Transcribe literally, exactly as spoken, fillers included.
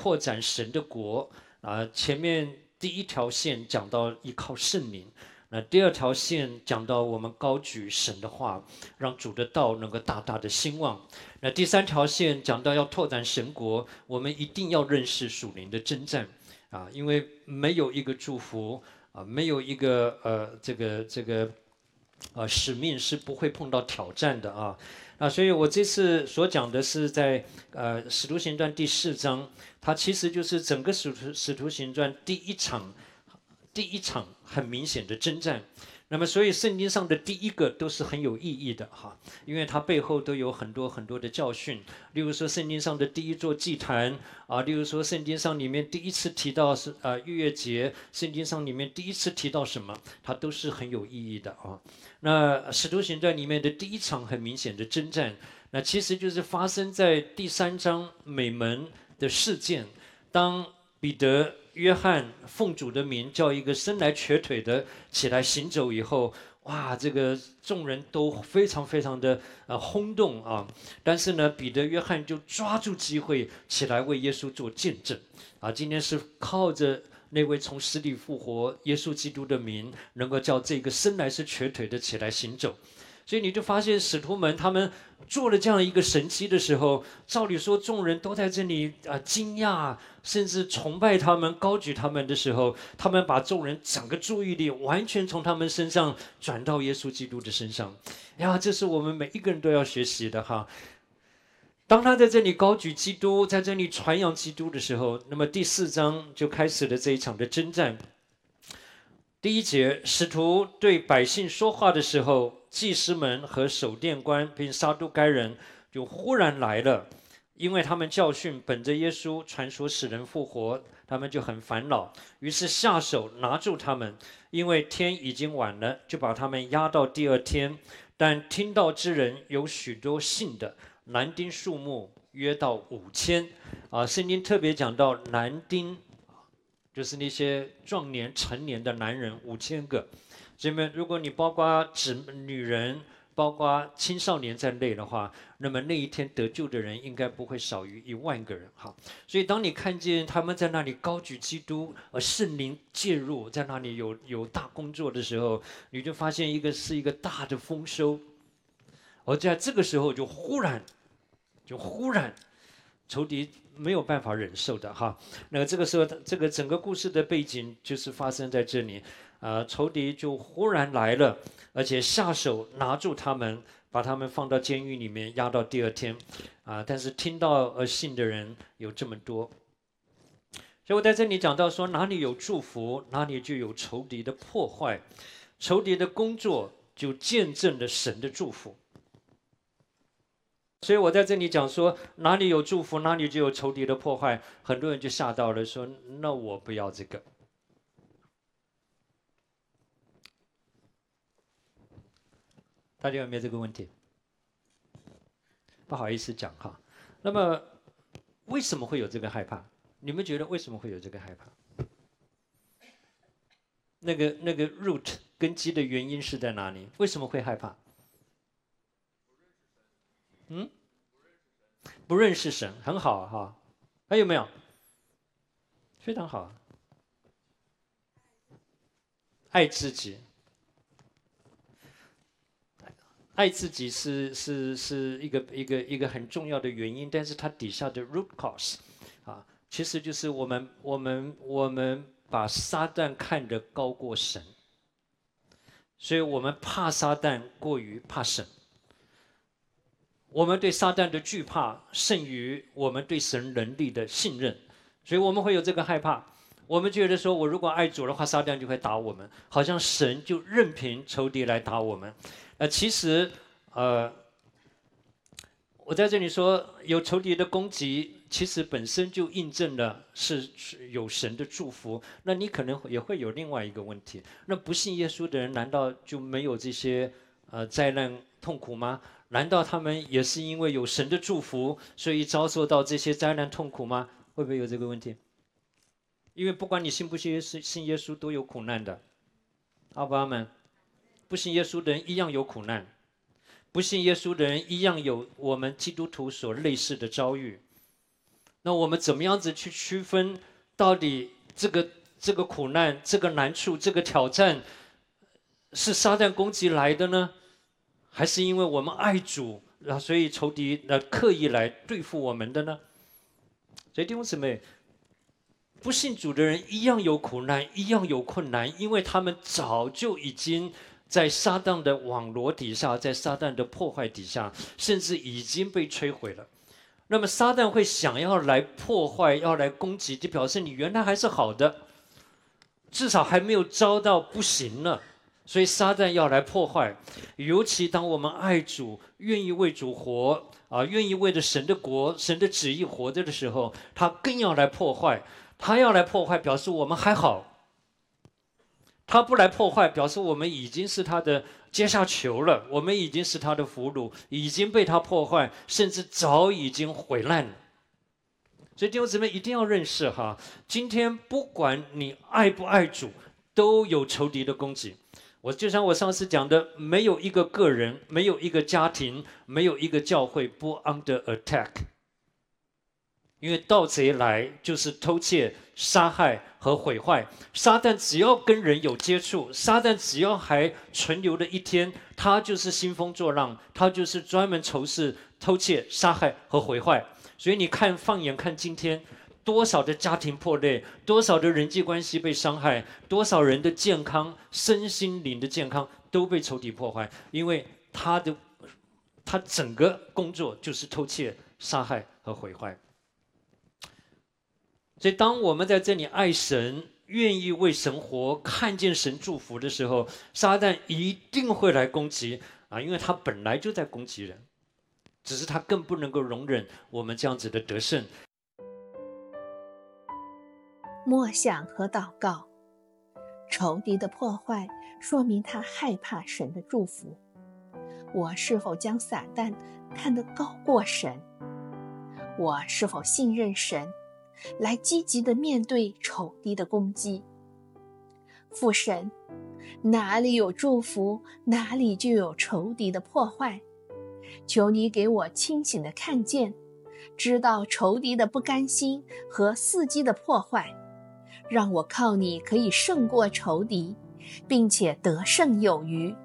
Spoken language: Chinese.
扩展神的国啊。前面第一条线讲到依靠圣灵，那第二条线讲到我们高举神的话，让主的道能够大大的兴旺。那第三条线讲到要拓展神国，我们一定要认识属灵的征战啊，因为没有一个祝福啊，没有一个呃这个这个呃使命是不会碰到挑战的啊。啊，所以我这次所讲的是在呃《使徒行传》第四章，它其实就是整个使徒使徒行传第一场第一场很明显的征战。那么，所以圣经上的第一个都是很有意义的哈，因为它背后都有很多很多的教训。例如说，圣经上的第一座祭坛啊，例如说，圣经上里面第一次提到是啊逾越节，圣经上里面第一次提到什么，它都是很有意义的啊。那使徒行传里面的第一场很明显的征战，那其实就是发生在第三章美门的事件，当彼得、约翰奉主的名叫一个生来瘸腿的起来行走以后，哇，这个众人都非常非常的呃轰动啊！但是呢，彼得、约翰就抓住机会起来为耶稣做见证啊！今天是靠着那位从死里复活耶稣基督的名，能够叫这个生来是瘸腿的起来行走。所以你就发现使徒们他们做了这样一个神迹的时候，照理说众人都在这里啊惊讶，甚至崇拜他们、高举他们的时候，他们把众人整个注意力完全从他们身上转到耶稣基督的身上。呀，这是我们每一个人都要学习的哈。当他在这里高举基督，在这里传扬基督的时候，那么第四章就开始了这一场的征战。第一节，使徒对百姓说话的时候，祭司们和守殿官并撒都该人就忽然来了，因为他们教训本着耶稣传说使人复活，他们就很烦恼，于是下手拿住他们，因为天已经晚了，就把他们押到第二天。但听到之人有许多信的，男丁数目约到五千。啊，圣经特别讲到男丁，就是那些壮年成年的男人五千个。所以，如果你包括指女人，包括青少年在内的话，那么那一天得救的人应该不会少于一万个人哈。所以，当你看见他们在那里高举基督，而圣灵介入，在那里有有大工作的时候，你就发现一个是一个大的丰收。而在这个时候，就忽然，就忽然，仇敌没有办法忍受的哈。那个这个时候，这个整个故事的背景就是发生在这里。呃，仇敌就忽然来了，而且下手拿住他们，把他们放到监狱里面，押到第二天。啊、呃，但是听到而信的人有这么多，所以我在这里讲到说，哪里有祝福，哪里就有仇敌的破坏，仇敌的工作就见证了神的祝福。所以我在这里讲说，哪里有祝福，哪里就有仇敌的破坏。很多人就吓到了，说：“那我不要这个。”大家有没有这个问题？不好意思讲哈。那么，为什么会有这个害怕？你们觉得为什么会有这个害怕？那个那个 root 根基的原因是在哪里？为什么会害怕？嗯，不认识神，很好哈。还有没有？非常好。爱自己。爱自己是是是一个一个一个很重要的原因，但是它底下的 root cause， 啊，其实就是我们我们我们把撒旦看得高过神，所以我们怕撒旦过于怕神，我们对撒旦的惧怕胜于我们对神能力的信任，所以我们会有这个害怕。我们觉得说，我如果爱主的话，撒旦就会打我们，好像神就任凭仇敌来打我们。呃，其实，呃，我在这里说，有仇敌的攻击，其实本身就印证了是有神的祝福。那你可能也会有另外一个问题：那不信耶稣的人，难道就没有这些呃灾难痛苦吗？难道他们也是因为有神的祝福，所以遭受到这些灾难痛苦吗？会不会有这个问题？因为不管你信不信耶稣，信耶稣都有苦难的，阿爸们。不信耶稣的人一样有苦难，不信耶稣的人一样有我们基督徒所类似的遭遇。 那我们怎么样子去区分到底这个这个苦难、这个难处、这个挑战是撒旦攻击来的呢，还是因为我们爱主，啊，所以仇敌来刻意来对付我们的呢？所以弟兄姊妹，不信主的人一样有苦难，一样有困难，因为他们早就已经在撒旦的网罗底下，在撒旦的破坏底下，甚至已经被摧毁了。那么撒旦会想要来破坏，要来攻击，就表示你原来还是好的，至少还没有遭到不行了。所以撒旦要来破坏，尤其当我们爱主，愿意为主活啊，愿意为着神的国、神的旨意活着的时候，他更要来破坏。他要来破坏，表示我们还好；他不来破坏，表示我们已经是他的阶下囚了，我们已经是他的俘虏，已经被他破坏，甚至早已经毁烂了。所以弟兄姊妹一定要认识哈，今天不管你爱不爱主，都有仇敌的攻击。我就像我上次讲的，没有一个个人，没有一个家庭，没有一个教会不 under attack。因为盗贼来就是偷窃、杀害和毁坏。撒旦只要跟人有接触，撒旦只要还存留的一天，他就是兴风作浪，他就是专门仇视、偷窃、杀害和毁坏。所以你看，放眼看今天，多少的家庭破裂，多少的人际关系被伤害，多少人的健康、身心灵的健康都被仇敌破坏，因为他的他整个工作就是偷窃、杀害和毁坏。所以当我们在这里爱神，愿意为神活，看见神祝福的时候，撒旦一定会来攻击啊，因为他本来就在攻击人，只是他更不能够容忍我们这样子的得胜。 默想和祷告，仇敌的破坏说明他害怕神的祝福。我是否将撒旦看得高过神？我是否信任神，来积极地面对仇敌的攻击？父神，哪里有祝福，哪里就有仇敌的破坏。求你给我清醒的看见，知道仇敌的不甘心和伺机的破坏，让我靠你可以胜过仇敌，并且得胜有余。